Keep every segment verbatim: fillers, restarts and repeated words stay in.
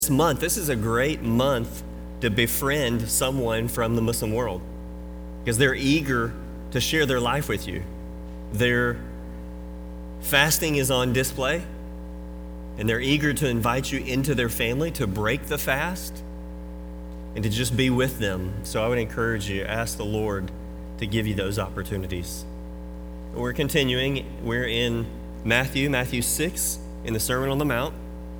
This month, this is a great month to befriend someone from the Muslim world because they're eager to share their life with you. Their fasting is on display, and they're eager to invite you into their family to break the fast and to just be with them. So I would encourage you, ask the Lord to give you those opportunities. We're continuing. We're in Matthew, Matthew six, in the Sermon on the Mount.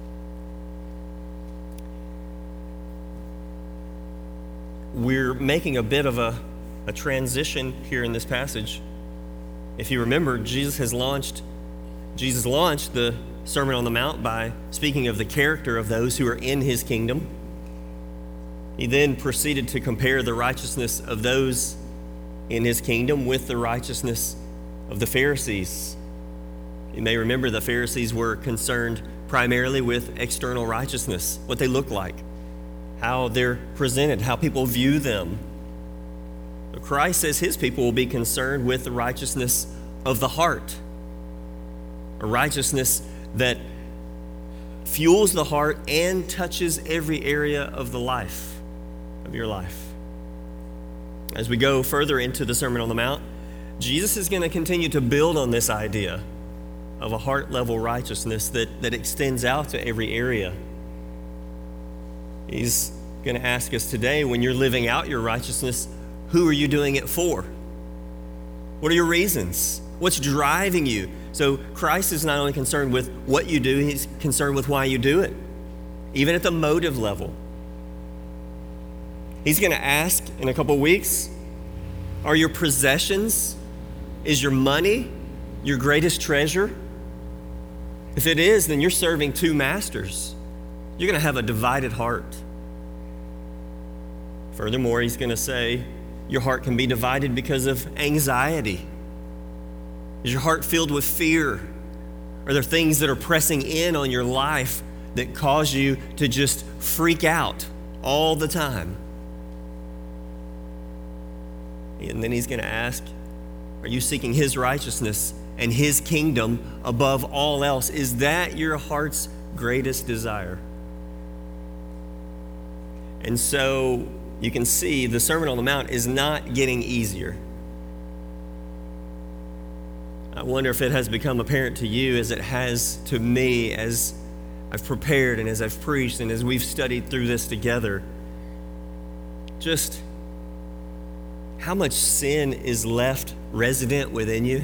We're making a bit of a, a transition here in this passage. If you remember, Jesus has launched, Jesus launched the Sermon on the Mount by speaking of the character of those who are in his kingdom. He then proceeded to compare the righteousness of those in his kingdom with the righteousness of the Pharisees. You may remember the Pharisees were concerned primarily with external righteousness, what they look like, how they're presented, how people view them. But Christ says his people will be concerned with the righteousness of the heart, a righteousness that fuels the heart and touches every area of the life, of your life. As we go further into the Sermon on the Mount, Jesus is going to continue to build on this idea of a heart-level righteousness that, that extends out to every area. He's going to ask us today, when you're living out your righteousness, who are you doing it for? What are your reasons? What's driving you? So Christ is not only concerned with what you do, he's concerned with why you do it, even at the motive level. He's going to ask in a couple weeks, are your possessions, is your money your greatest treasure? If it is, then you're serving two masters. You're going to have a divided heart. Furthermore, he's going to say your heart can be divided because of anxiety. Is your heart filled with fear? Are there things that are pressing in on your life that cause you to just freak out all the time? And then he's going to ask, are you seeking his righteousness and his kingdom above all else? Is that your heart's greatest desire? And so you can see the Sermon on the Mount is not getting easier. I wonder if it has become apparent to you as it has to me as I've prepared and as I've preached and as we've studied through this together, just how much sin is left resident within you.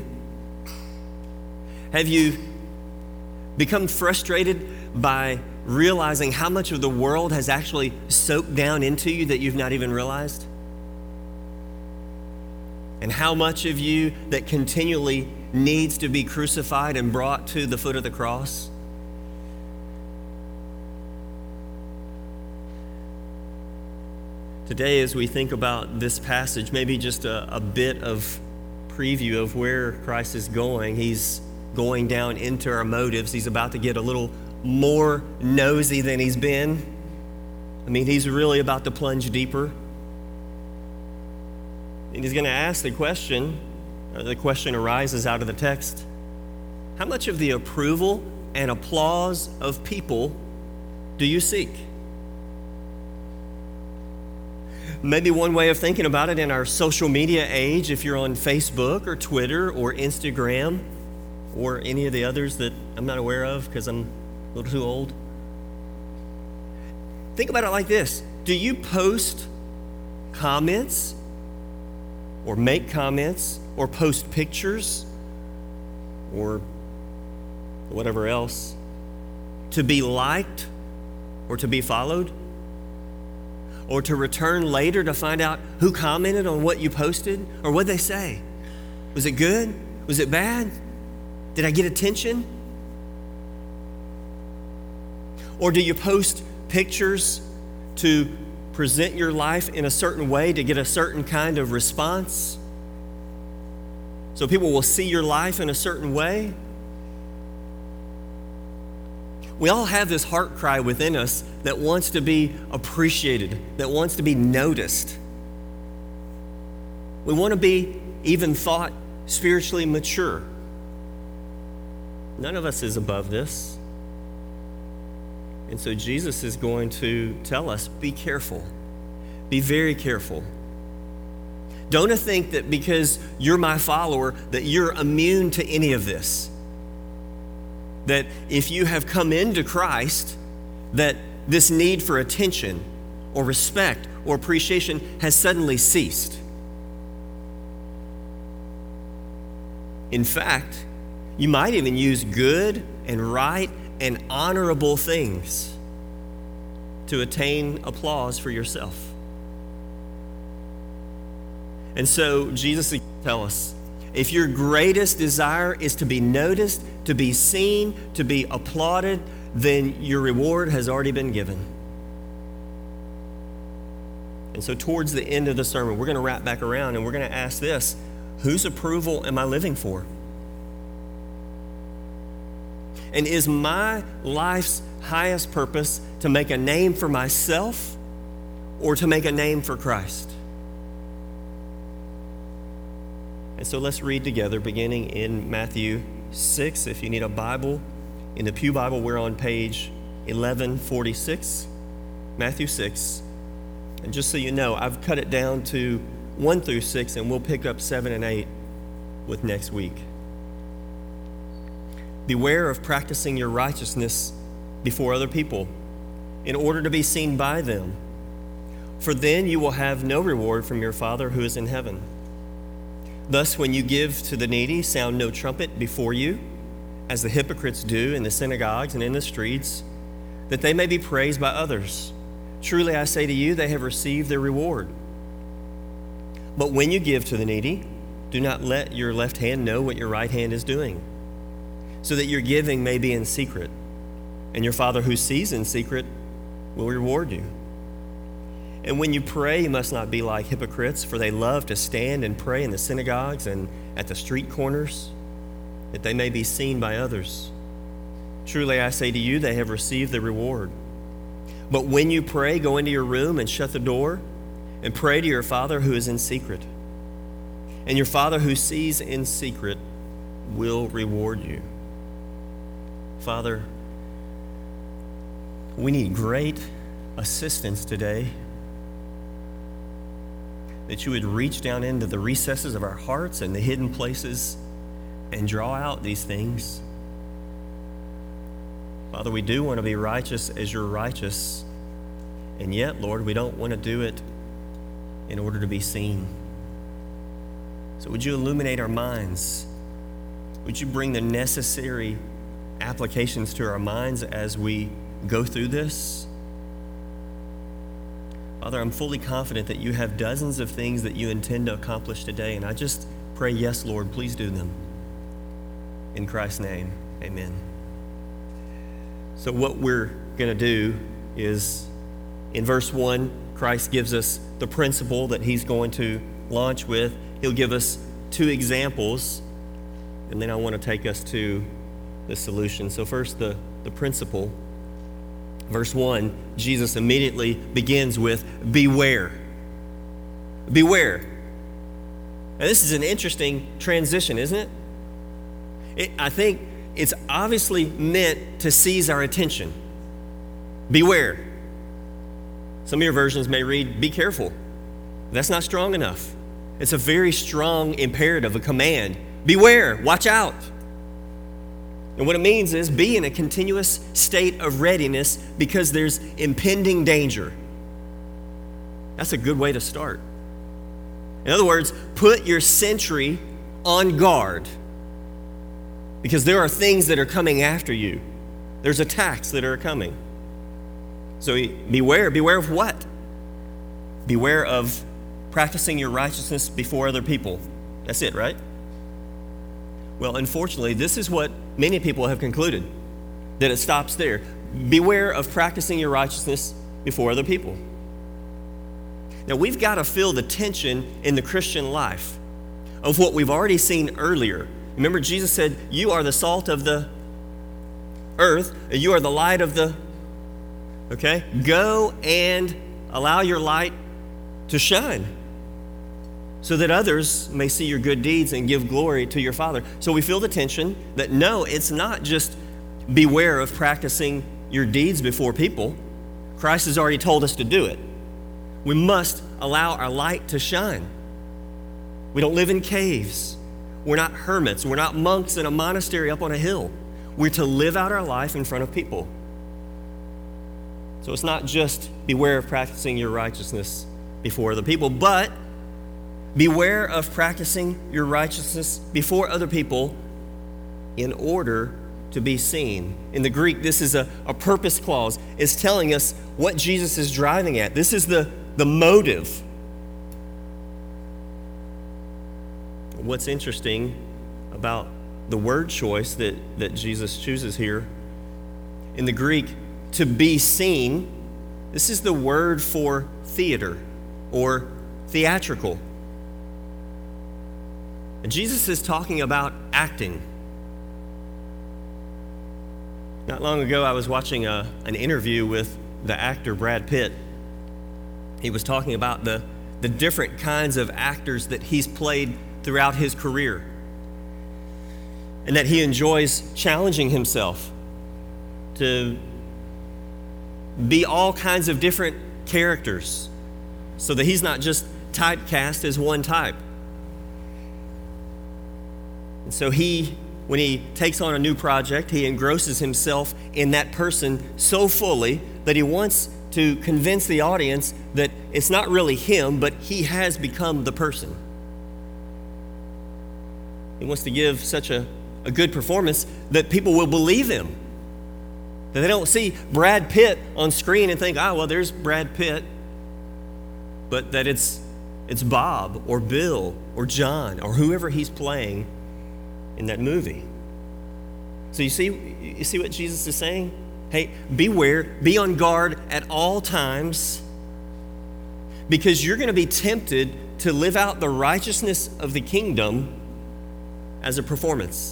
Have you become frustrated by realizing how much of the world has actually soaked down into you that you've not even realized? And how much of you that continually needs to be crucified and brought to the foot of the cross? Today, as we think about this passage, maybe just a, a bit of preview of where Christ is going. He's going down into our motives. He's about to get a little more nosy than he's been. I mean, he's really about to plunge deeper. And he's going to ask the question, uh, the question arises out of the text, how much of the approval and applause of people do you seek? Maybe one way of thinking about it in our social media age, if you're on Facebook or Twitter or Instagram or any of the others that I'm not aware of because I'm a little too old. Think about it like this. Do you post comments or make comments or post pictures or whatever else to be liked or to be followed? Or to return later to find out who commented on what you posted or what they say? Was it good? Was it bad? Did I get attention? Or do you post pictures to present your life in a certain way to get a certain kind of response? So people will see your life in a certain way? We all have this heart cry within us that wants to be appreciated, that wants to be noticed. We want to be even thought spiritually mature. None of us is above this. And so Jesus is going to tell us, be careful. Be very careful. Don't think that because you're my follower that you're immune to any of this. That if you have come into Christ, that this need for attention or respect or appreciation has suddenly ceased. In fact, you might even use good and right and honorable things to attain applause for yourself. And so Jesus is going to tell us, if your greatest desire is to be noticed, to be seen, to be applauded, then your reward has already been given. And so towards the end of the sermon, we're going to wrap back around and we're going to ask this: whose approval am I living for? And is my life's highest purpose to make a name for myself or to make a name for Christ? And so let's read together, beginning in Matthew six. If you need a Bible, in the Pew Bible, we're on page eleven forty-six, Matthew six. And just so you know, I've cut it down to one through six, and we'll pick up seven and eight with next week. Beware of practicing your righteousness before other people in order to be seen by them, for then you will have no reward from your Father who is in heaven. Thus, when you give to the needy, sound no trumpet before you, as the hypocrites do in the synagogues and in the streets, that they may be praised by others. Truly, I say to you, they have received their reward. But when you give to the needy, do not let your left hand know what your right hand is doing, so that your giving may be in secret, and your Father who sees in secret will reward you. And when you pray, you must not be like hypocrites, for they love to stand and pray in the synagogues and at the street corners, that they may be seen by others. Truly, I say to you, they have received the reward. But when you pray, go into your room and shut the door, and pray to your Father who is in secret. And your Father who sees in secret will reward you. Father, we need great assistance today, that you would reach down into the recesses of our hearts and the hidden places and draw out these things. Father, we do want to be righteous as you're righteous, and yet, Lord, we don't want to do it in order to be seen. So would you illuminate our minds? Would you bring the necessary applications to our minds as we go through this? Father, I'm fully confident that you have dozens of things that you intend to accomplish today, and I just pray, yes, Lord, please do them. In Christ's name, amen. So what we're going to do is, in verse one, Christ gives us the principle that he's going to launch with. He'll give us two examples, and then I want to take us to the solution. So first, the, the principle. Verse one, Jesus immediately begins with, beware. Beware. Now, this is an interesting transition, isn't it? it? I think it's obviously meant to seize our attention. Beware. Some of your versions may read, be careful. That's not strong enough. It's a very strong imperative, a command. Beware, watch out. And what it means is be in a continuous state of readiness because there's impending danger. That's a good way to start. In other words, put your sentry on guard because there are things that are coming after you. There's attacks that are coming. So beware. Beware of what? Beware of practicing your righteousness before other people. That's it, right? Well, unfortunately, this is what many people have concluded, that it stops there. Beware of practicing your righteousness before other people. Now, we've got to feel the tension in the Christian life of what we've already seen earlier. Remember, Jesus said, you are the salt of the earth, you are the light of the, okay? Go and allow your light to shine, so that others may see your good deeds and give glory to your Father. So we feel the tension that no, it's not just beware of practicing your deeds before people. Christ has already told us to do it. We must allow our light to shine. We don't live in caves. We're not hermits. We're not monks in a monastery up on a hill. We're to live out our life in front of people. So it's not just beware of practicing your righteousness before other people, but beware of practicing your righteousness before other people in order to be seen. In the Greek, this is a, a purpose clause. It's telling us what Jesus is driving at. This is the, the motive. What's interesting about the word choice that, that Jesus chooses here, in the Greek, to be seen, this is the word for theater or theatrical. And Jesus is talking about acting. Not long ago, I was watching a, an interview with the actor Brad Pitt. He was talking about the, the different kinds of actors that he's played throughout his career, and that he enjoys challenging himself to be all kinds of different characters so that he's not just typecast as one type. And so he, when he takes on a new project, he engrosses himself in that person so fully that he wants to convince the audience that it's not really him, but he has become the person. He wants to give such a, a good performance that people will believe him. That they don't see Brad Pitt on screen and think, ah, well, there's Brad Pitt. But that it's it's Bob or Bill or John or whoever he's playing in that movie. So you see, you see what Jesus is saying? Hey, beware, be on guard at all times, because you're going to be tempted to live out the righteousness of the kingdom as a performance.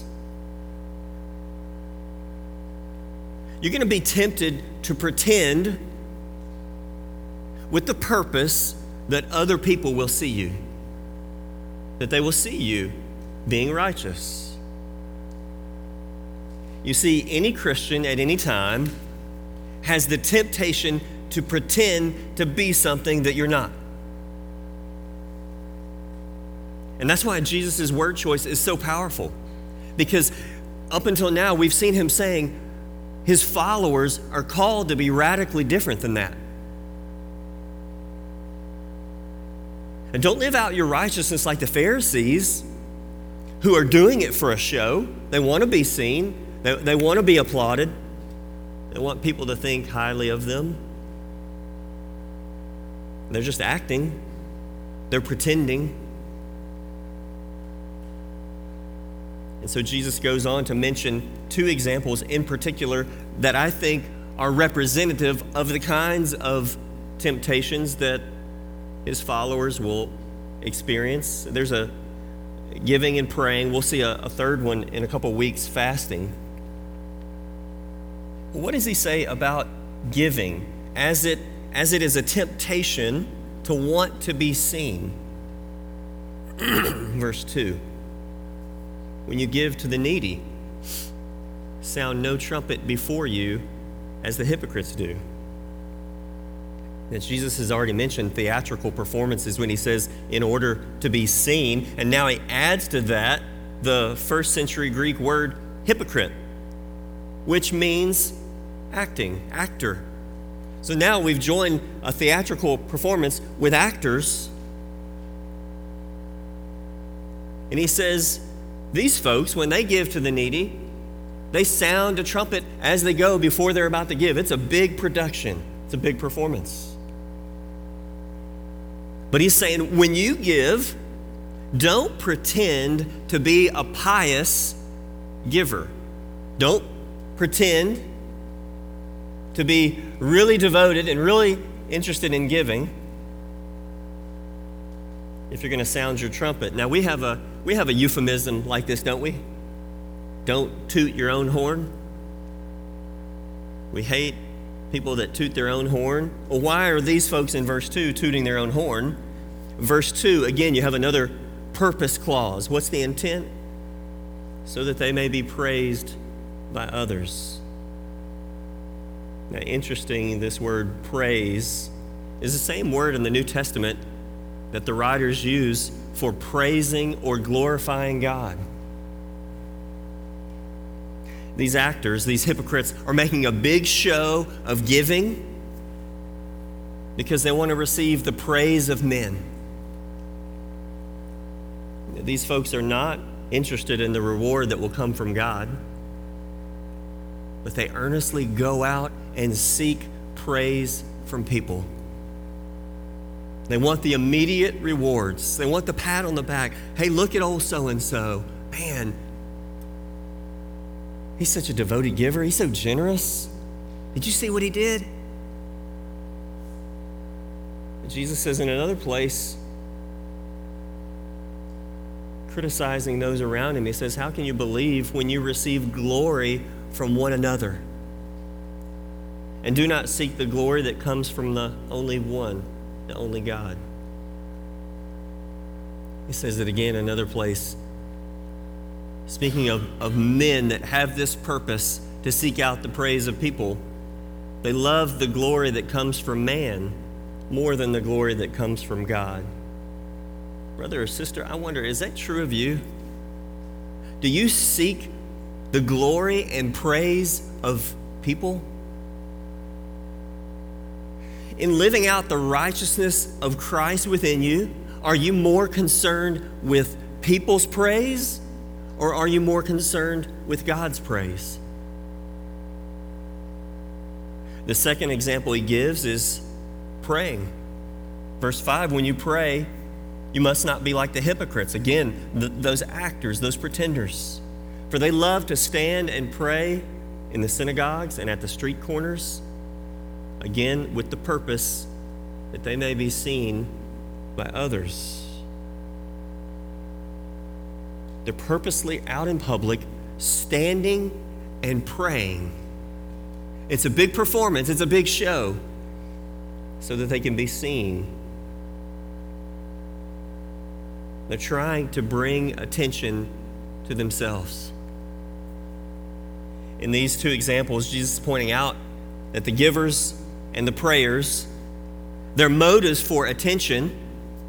You're going to be tempted to pretend with the purpose that other people will see you, that they will see you being righteous. You see, any Christian at any time has the temptation to pretend to be something that you're not. And that's why Jesus' word choice is so powerful, because up until now we've seen him saying his followers are called to be radically different than that. And don't live out your righteousness like the Pharisees, who are doing it for a show. They want to be seen. They, they want to be applauded. They want people to think highly of them. They're just acting. They're pretending. And so Jesus goes on to mention two examples in particular that I think are representative of the kinds of temptations that his followers will experience. There's a giving and praying. We'll see a, a third one in a couple weeks, fasting. What does he say about giving as it, as it is a temptation to want to be seen? Verse two. When you give to the needy, sound no trumpet before you as the hypocrites do. And Jesus has already mentioned theatrical performances when he says, in order to be seen. And now he adds to that the first century Greek word hypocrite, which means acting, actor. So now we've joined a theatrical performance with actors. And he says, these folks, when they give to the needy, they sound a trumpet as they go before they're about to give. It's a big production. It's a big performance. But he's saying, when you give, don't pretend to be a pious giver. Don't pretend to be really devoted and really interested in giving if you're going to sound your trumpet. Now, we have a we have a euphemism like this, don't we? Don't toot your own horn. We hate people that toot their own horn. Well, why are these folks in verse two tooting their own horn? Verse two, again, you have another purpose clause. What's the intent? So that they may be praised by others. Now, interesting, this word praise is the same word in the New Testament that the writers use for praising or glorifying God. These actors, these hypocrites, are making a big show of giving because they want to receive the praise of men. These folks are not interested in the reward that will come from God, but they earnestly go out and seek praise from people. They want the immediate rewards. They want the pat on the back. Hey, look at old so-and-so. Man, he's such a devoted giver. He's so generous. Did you see what he did? Jesus says in another place, criticizing those around him, he says, how can you believe when you receive glory from one another? And do not seek the glory that comes from the only one, the only God. He says it again in another place, speaking of, of men that have this purpose to seek out the praise of people. They love the glory that comes from man more than the glory that comes from God. Brother or sister, I wonder, is that true of you? Do you seek the glory and praise of people? In living out the righteousness of Christ within you, are you more concerned with people's praise, or are you more concerned with God's praise? The second example he gives is praying. Verse five, when you pray, you must not be like the hypocrites. Again, th- those actors, those pretenders. For they love to stand and pray in the synagogues and at the street corners, again, with the purpose that they may be seen by others. They're purposely out in public, standing and praying. It's a big performance, it's a big show, so that they can be seen. They're trying to bring attention to themselves. In these two examples, Jesus is pointing out that the givers and the prayers, their motives for attention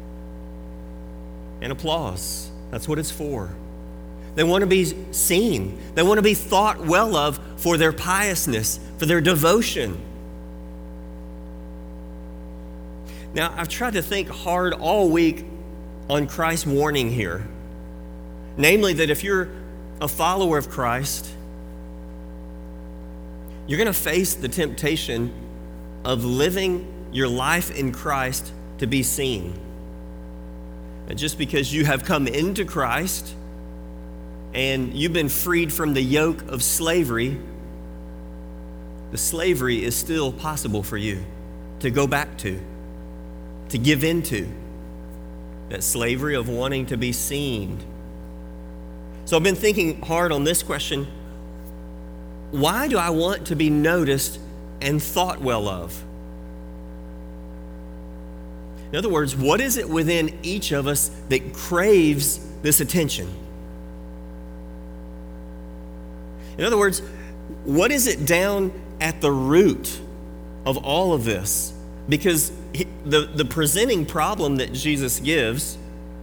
and applause. That's what it's for. They want to be seen. They want to be thought well of for their piousness, for their devotion. Now, I've tried to think hard all week on Christ's warning here. Namely, that if you're a follower of Christ, you're going to face the temptation of living your life in Christ to be seen. And just because you have come into Christ and you've been freed from the yoke of slavery, the slavery is still possible for you to go back to, to give into. That slavery of wanting to be seen. So I've been thinking hard on this question. Why do I want to be noticed and thought well of? In other words, what is it within each of us that craves this attention? In other words, what is it down at the root of all of this? Because he, the, the presenting problem that Jesus gives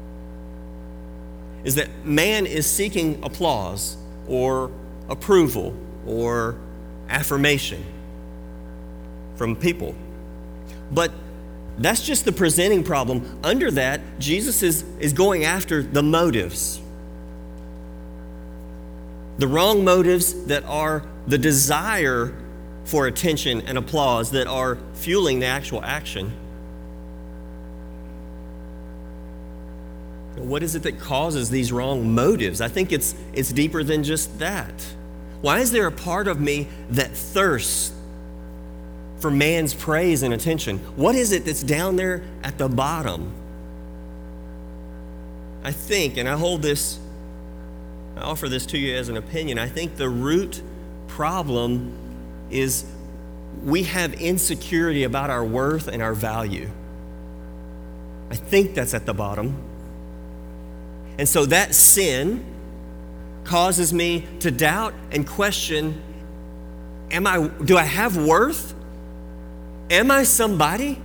is that man is seeking applause or approval or affirmation from people. But that's just the presenting problem. Under that, Jesus is, is going after the motives. The wrong motives that are the desire for attention and applause that are fueling the actual action. What is it that causes these wrong motives? I think it's it's deeper than just that. Why is there a part of me that thirsts for man's praise and attention? What is it that's down there at the bottom? I think, and I hold this, I offer this to you as an opinion, I think the root problem is we have insecurity about our worth and our value. I think that's at the bottom. And so that sin causes me to doubt and question, am I, do I have worth? Am I somebody?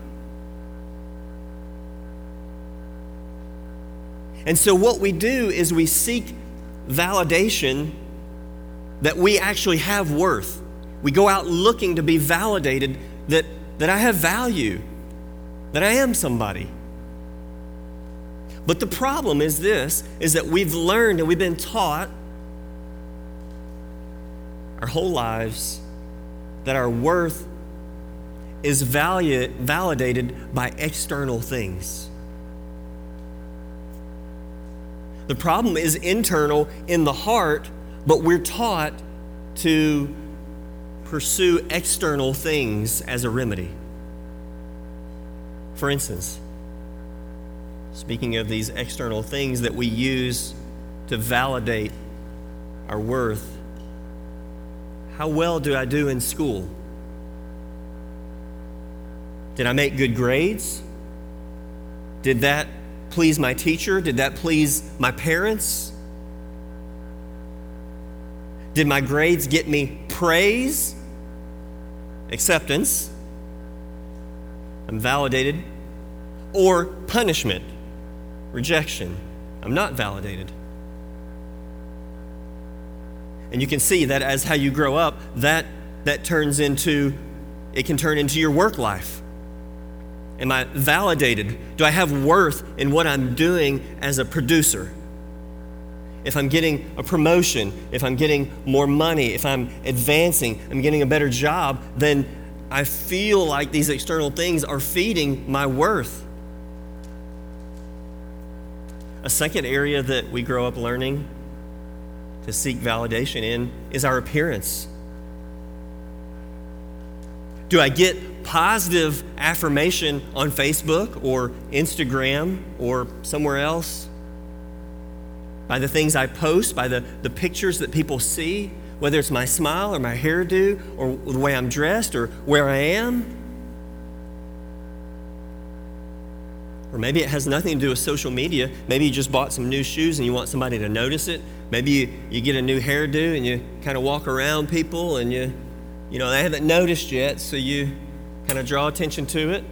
And so what we do is we seek validation that we actually have worth. We go out looking to be validated that, that I have value, that I am somebody. But the problem is this, is that we've learned and we've been taught our whole lives that our worth is valu- validated by external things. The problem is internal in the heart, but we're taught to pursue external things as a remedy. For instance, speaking of these external things that we use to validate our worth, how well do I do in school? Did I make good grades? Did that please my teacher? Did that please my parents? Did my grades get me praise, acceptance, I'm validated, or punishment, rejection, I'm not validated? And you can see that as how you grow up, that, that turns into, it can turn into your work life. Am I validated? Do I have worth in what I'm doing as a producer? If I'm getting a promotion, if I'm getting more money, if I'm advancing, I'm getting a better job, then I feel like these external things are feeding my worth. A second area that we grow up learning to seek validation in is our appearance. Do I get positive affirmation on Facebook or Instagram or somewhere else? By the things I post, by the, the pictures that people see, whether it's my smile or my hairdo or the way I'm dressed or where I am? Or maybe it has nothing to do with social media. Maybe you just bought some new shoes and you want somebody to notice it. Maybe you, you get a new hairdo and you kind of walk around people and you, you know, they haven't noticed yet, so you kind of draw attention to it.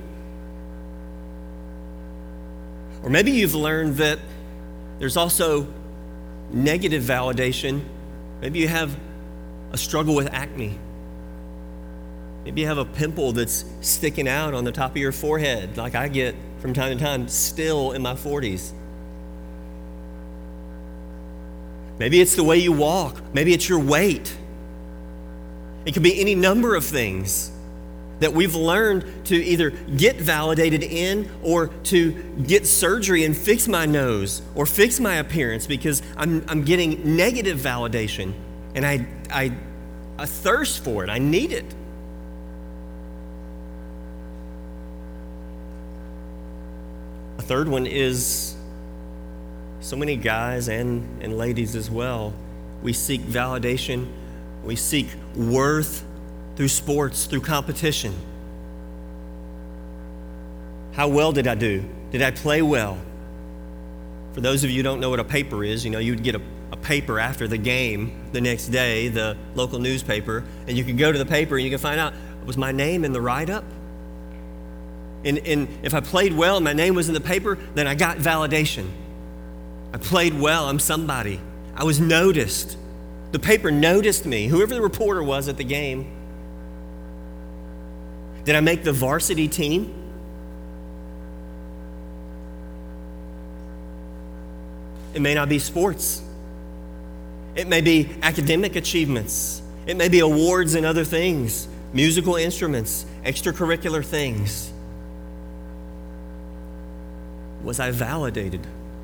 Or maybe you've learned that there's also negative validation. Maybe you have a struggle with acne. Maybe you have a pimple that's sticking out on the top of your forehead, like I get from time to time, still in my forties. Maybe it's the way you walk. Maybe it's your weight. It could be any number of things that we've learned to either get validated in or to get surgery and fix my nose or fix my appearance because I'm, I'm getting negative validation and I, I, I thirst for it. I need it. A third one is so many guys and, and ladies as well. We seek validation. We seek worth through sports, through competition. How well did I do? Did I play well? For those of you who don't know what a paper is, you know, you'd get a, a paper after the game the next day, the local newspaper, and you could go to the paper and you can find out, was my name in the write-up? And, and if I played well and my name was in the paper, then I got validation. I played well, I'm somebody. I was noticed. The paper noticed me, whoever the reporter was at the game. Did I make the varsity team? It may not be sports. It may be academic achievements. It may be awards and other things, musical instruments, extracurricular things. Was I validated?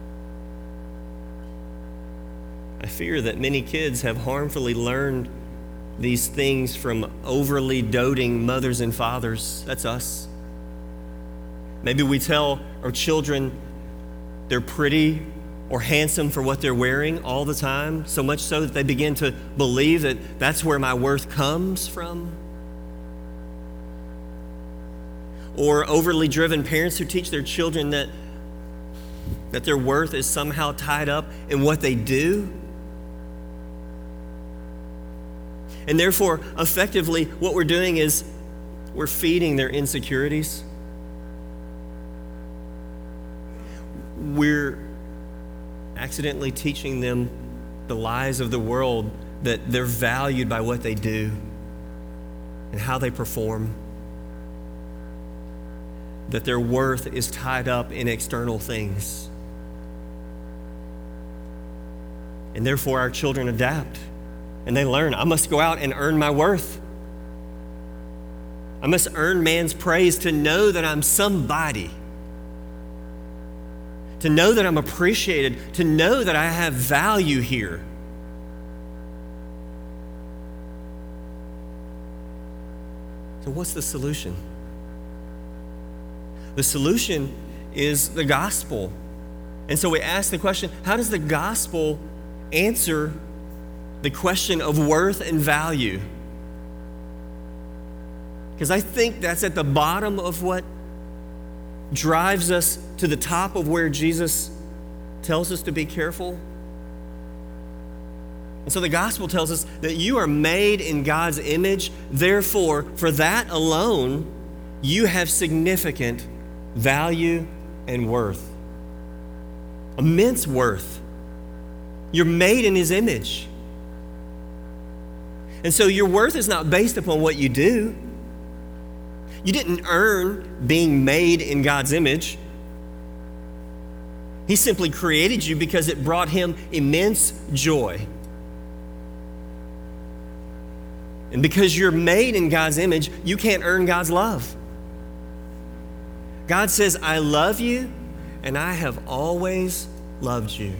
I fear that many kids have harmfully learned these things from overly doting mothers and fathers. That's us. Maybe we tell our children they're pretty or handsome for what they're wearing all the time, so much so that they begin to believe that that's where my worth comes from. Or overly driven parents who teach their children that, that their worth is somehow tied up in what they do. And therefore, effectively, what we're doing is we're feeding their insecurities. We're accidentally teaching them the lies of the world, that they're valued by what they do and how they perform, that their worth is tied up in external things. And therefore, our children adapt and they learn, I must go out and earn my worth. I must earn man's praise to know that I'm somebody, to know that I'm appreciated, to know that I have value here. So what's the solution? The solution is the gospel. And so we ask the question, how does the gospel answer the question of worth and value? Because I think that's at the bottom of what drives us to the top of where Jesus tells us to be careful. And so the gospel tells us that you are made in God's image. Therefore, for that alone, you have significant value and worth. Immense worth. You're made in His image. And so your worth is not based upon what you do. You didn't earn being made in God's image. He simply created you because it brought Him immense joy. And because you're made in God's image, you can't earn God's love. God says, I love you, and I have always loved you.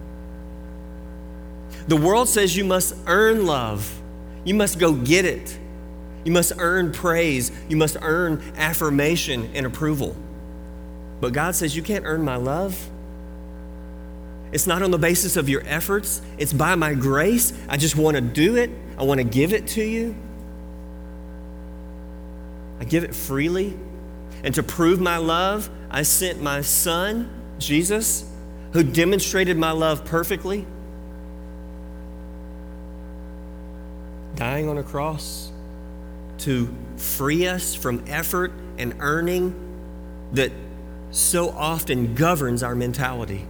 The world says you must earn love. You must go get it. You must earn praise. You must earn affirmation and approval. But God says you can't earn my love. It's not on the basis of your efforts. It's by my grace. I just want to do it. I want to give it to you. I give it freely. And to prove my love, I sent my Son, Jesus, who demonstrated my love perfectly, dying on a cross to free us from effort and earning that so often governs our mentality.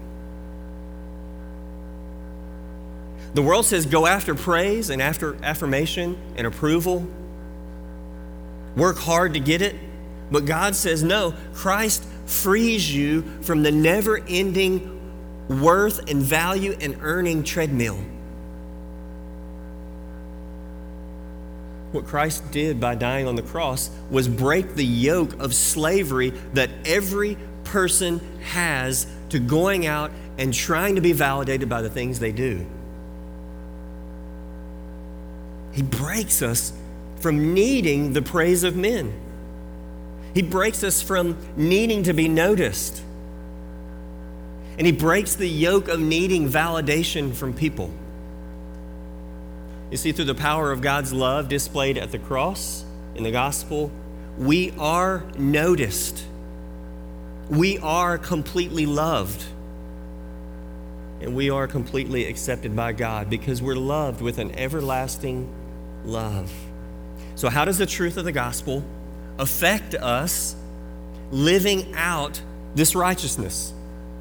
The world says go after praise and after affirmation and approval. Work hard to get it. But God says no. Christ frees you from the never-ending worth and value and earning treadmill. What Christ did by dying on the cross was break the yoke of slavery that every person has to going out and trying to be validated by the things they do. He breaks us from needing the praise of men. He breaks us from needing to be noticed. And He breaks the yoke of needing validation from people. You see, through the power of God's love displayed at the cross in the gospel, we are noticed. We are completely loved. And we are completely accepted by God because we're loved with an everlasting love. So how does the truth of the gospel affect us living out this righteousness?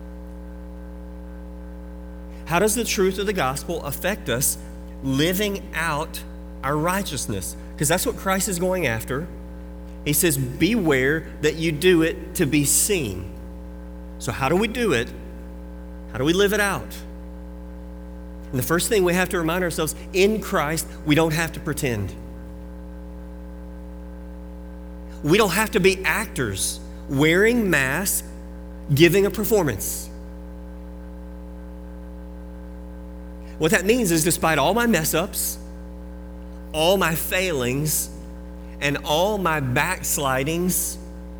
How does the truth of the gospel affect us living out our righteousness? Because that's what Christ is going after. He says, beware that you do it to be seen. So how do we do it? How do we live it out? And the first thing we have to remind ourselves, in Christ, we don't have to pretend. We don't have to be actors wearing masks, giving a performance. What that means is, despite all my mess ups, all my failings, and all my backslidings,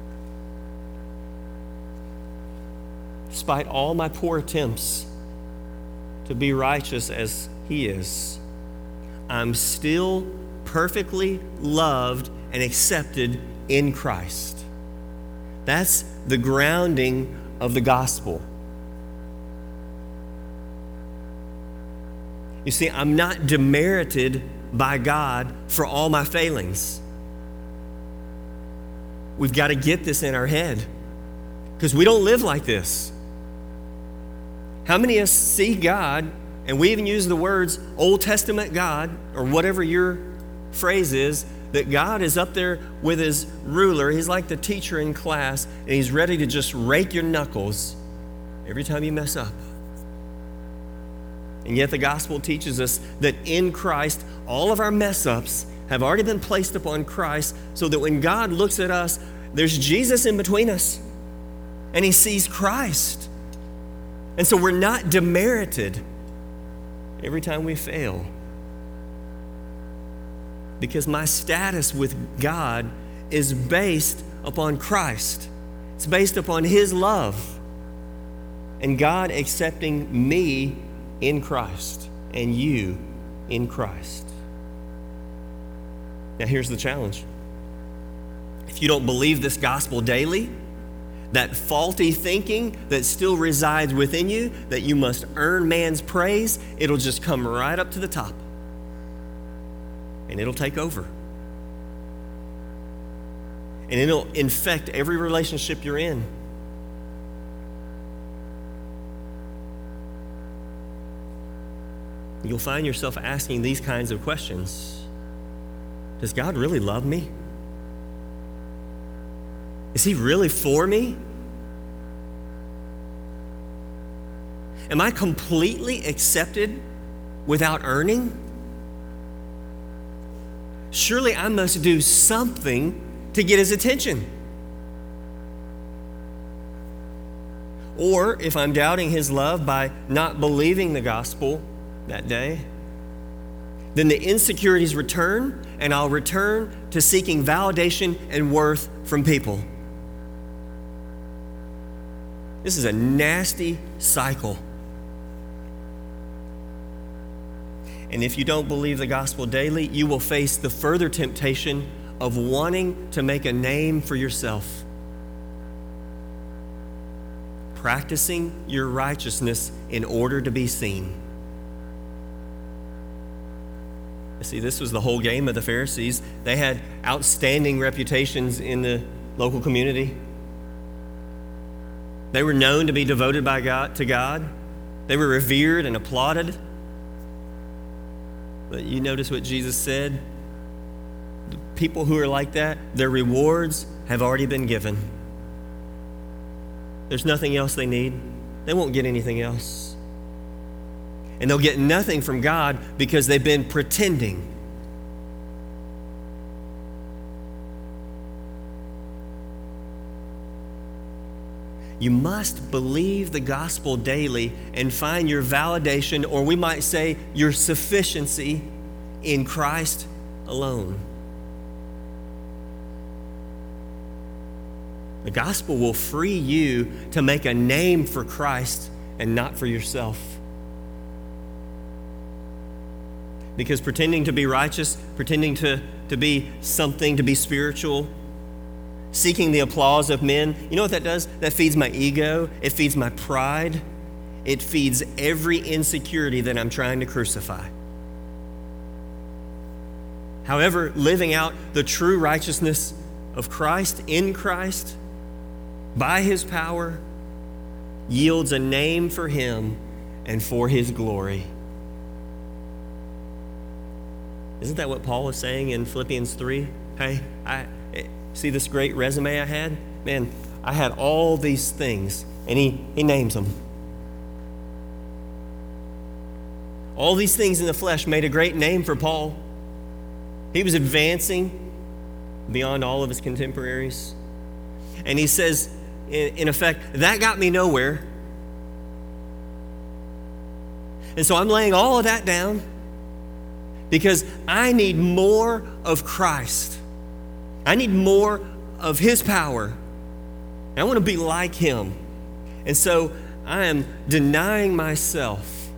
despite all my poor attempts to be righteous as He is, I'm still perfectly loved and accepted in Christ. That's the grounding of the gospel. You see, I'm not demerited by God for all my failings. We've got to get this in our head because we don't live like this. How many of us see God, and we even use the words Old Testament God, or whatever your phrase is, that God is up there with his ruler. He's like the teacher in class, and he's ready to just rake your knuckles every time you mess up. And yet the gospel teaches us that in Christ, all of our mess-ups have already been placed upon Christ, so that when God looks at us, there's Jesus in between us, and he sees Christ. And so we're not demerited every time we fail, because my status with God is based upon Christ. It's based upon his love and God accepting me in Christ and you in Christ. Now here's the challenge. If you don't believe this gospel daily, that faulty thinking that still resides within you, that you must earn man's praise, it'll just come right up to the top. And it'll take over. And it'll infect every relationship you're in. You'll find yourself asking these kinds of questions. Does God really love me? Is he really for me? Am I completely accepted without earning? Surely I must do something to get his attention. Or if I'm doubting his love by not believing the gospel that day, then the insecurities return, and I'll return to seeking validation and worth from people. This is a nasty cycle. And if you don't believe the gospel daily, you will face the further temptation of wanting to make a name for yourself, practicing your righteousness in order to be seen. You see, this was the whole game of the Pharisees. They had outstanding reputations in the local community. They were known to be devoted by God to God. They were revered and applauded. But you notice what Jesus said? The people who are like that, their rewards have already been given. There's nothing else they need. They won't get anything else. And they'll get nothing from God because they've been pretending. You must believe the gospel daily and find your validation, or we might say your sufficiency, in Christ alone. The gospel will free you to make a name for Christ and not for yourself. Because pretending to be righteous, pretending to, to be something, to be spiritual, seeking the applause of men, you know what that does? That feeds my ego. It feeds my pride. It feeds every insecurity that I'm trying to crucify. However, living out the true righteousness of Christ in Christ by his power yields a name for him and for his glory. Isn't that what Paul is saying in Philippians three? Hey, I see this great resume I had? Man, I had all these things, and he, he names them. All these things in the flesh made a great name for Paul. He was advancing beyond all of his contemporaries. And he says, in, in effect, that got me nowhere. And so I'm laying all of that down because I need more of Christ. I need more of his power. I want to be like him. And so I am denying myself.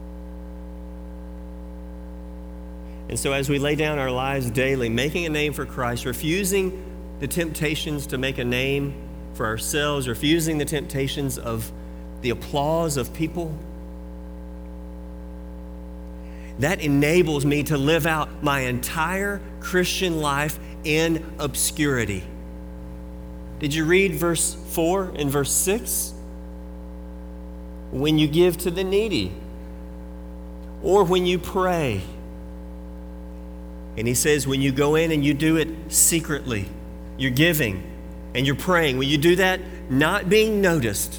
And so as we lay down our lives daily, making a name for Christ, refusing the temptations to make a name for ourselves, refusing the temptations of the applause of people, that enables me to live out my entire Christian life in obscurity. Did you read verse four and verse six? When you give to the needy, or when you pray. And he says, when you go in and you do it secretly, you're giving and you're praying. When you do that, not being noticed,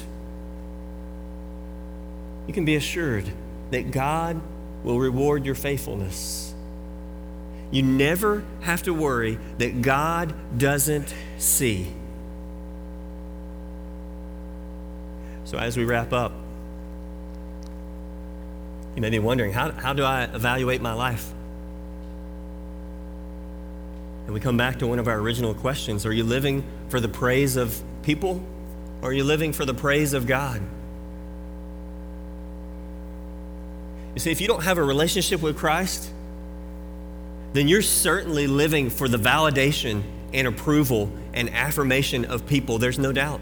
you can be assured that God will reward your faithfulness. You never have to worry that God doesn't see. So as we wrap up, you may be wondering, how, how do I evaluate my life? And we come back to one of our original questions. Are you living for the praise of people, or are you living for the praise of God? You see, if you don't have a relationship with Christ, then you're certainly living for the validation and approval and affirmation of people. There's no doubt.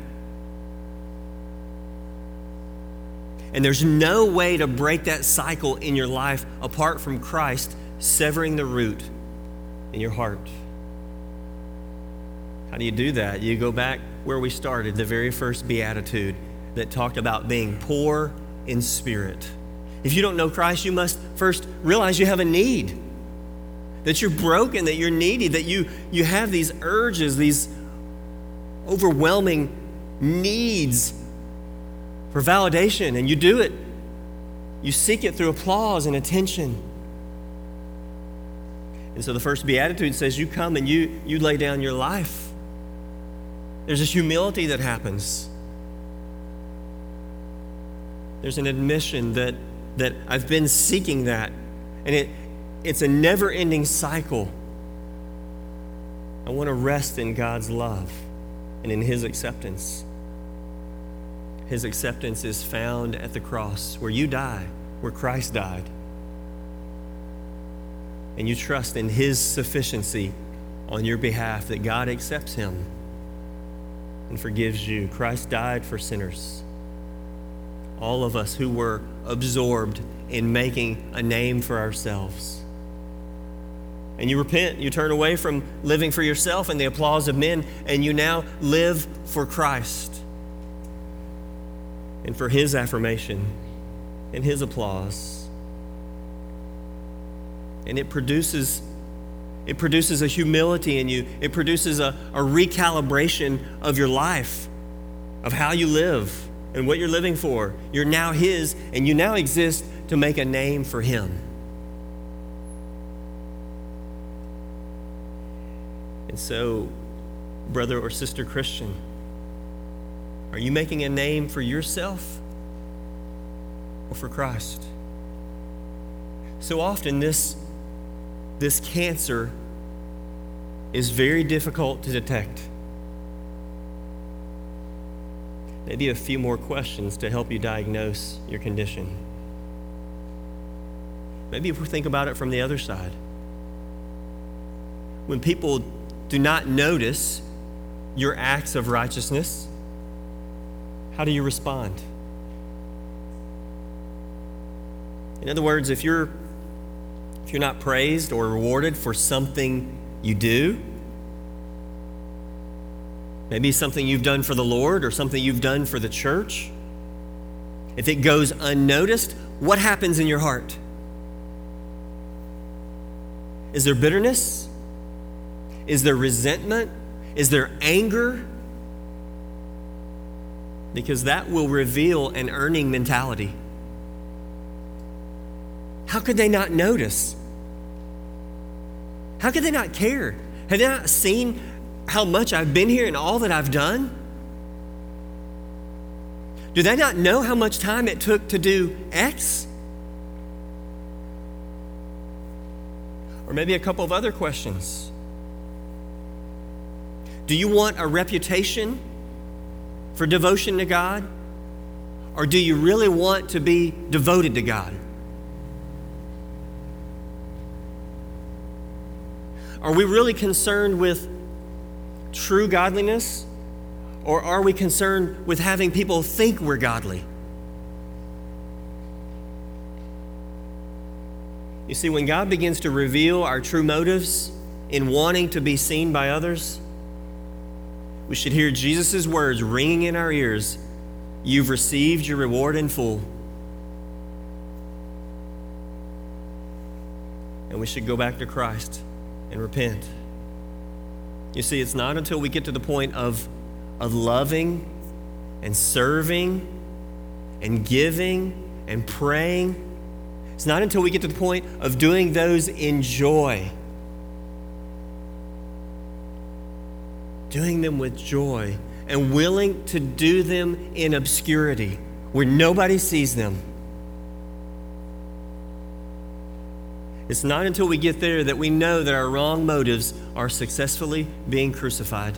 And there's no way to break that cycle in your life apart from Christ severing the root in your heart. How do you do that? You go back where we started, the very first beatitude that talked about being poor in spirit. If you don't know Christ, you must first realize you have a need, that you're broken, that you're needy, that you, you have these urges, these overwhelming needs for validation, and you do it. You seek it through applause and attention. And so the first beatitude says you come and you, you lay down your life. There's this humility that happens. There's an admission that, that I've been seeking that, and it, it's a never-ending cycle. I want to rest in God's love and in His acceptance. His acceptance is found at the cross where you die, where Christ died. And you trust in His sufficiency on your behalf, that God accepts him and forgives you. Christ died for sinners. All of us who were absorbed in making a name for ourselves. And you repent, you turn away from living for yourself and the applause of men, and you now live for Christ and for His affirmation and His applause. And it produces it produces a humility in you. It produces a, a recalibration of your life, of how you live and what you're living for. You're now His, and you now exist to make a name for Him. And so, brother or sister Christian, are you making a name for yourself or for Christ? So often this, this cancer is very difficult to detect. Maybe a few more questions to help you diagnose your condition. Maybe if we think about it from the other side. When people do not notice your acts of righteousness, how do you respond? In other words, if you're if you're not praised or rewarded for something you do, maybe something you've done for the Lord or something you've done for the church, if it goes unnoticed, what happens in your heart? Is there bitterness? Is there resentment? Is there anger? Because that will reveal an earning mentality. How could they not notice? How could they not care? Have they not seen how much I've been here and all that I've done? Do they not know how much time it took to do X? Or maybe a couple of other questions. Do you want a reputation for devotion to God? Or do you really want to be devoted to God? Are we really concerned with true godliness? Or are we concerned with having people think we're godly? You see, when God begins to reveal our true motives in wanting to be seen by others, we should hear Jesus' words ringing in our ears, "You've received your reward in full." And we should go back to Christ and repent. You see, it's not until we get to the point of, of loving and serving and giving and praying, it's not until we get to the point of doing those in joy, doing them with joy, and willing to do them in obscurity where nobody sees them. It's not until we get there that we know that our wrong motives are successfully being crucified.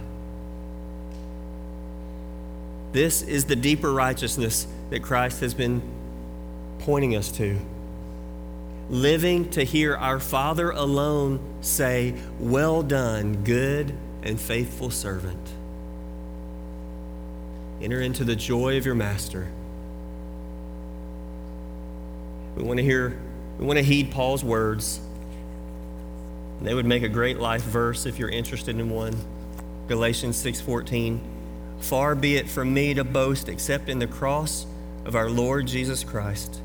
This is the deeper righteousness that Christ has been pointing us to. Living to hear our Father alone say, "Well done, good and faithful servant. Enter into the joy of your master." We want to hear We want to heed Paul's words. They would make a great life verse if you're interested in one. Galatians six fourteen. "Far be it from me to boast except in the cross of our Lord Jesus Christ,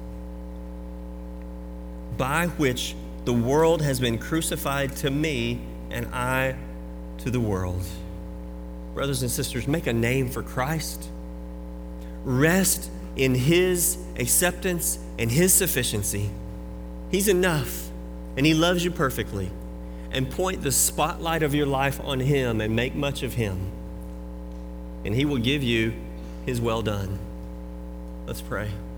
by which the world has been crucified to me and I to the world." Brothers and sisters, make a name for Christ. Rest in His acceptance and His sufficiency. He's enough, and He loves you perfectly. And point the spotlight of your life on Him and make much of Him. And He will give you His well done. Let's pray.